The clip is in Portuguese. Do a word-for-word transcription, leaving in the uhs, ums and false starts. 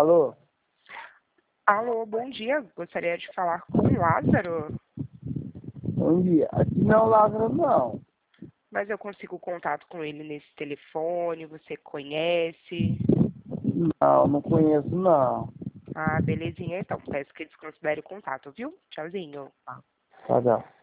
Alô? Alô, bom dia. Gostaria de falar com o Lázaro, Bom dia. Aqui não é o Lázaro, não. mas eu consigo contato com ele nesse telefone. Você conhece? Não, não conheço, não. Ah, belezinha então. Peço que desconsidere o contato, viu? Tchauzinho. Tá, tchau.